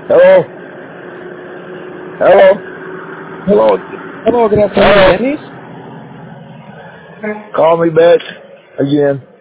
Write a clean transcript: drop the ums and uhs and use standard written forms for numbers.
Hello? Hello? Hello. Hello, good afternoon, Dennis. Call me back again.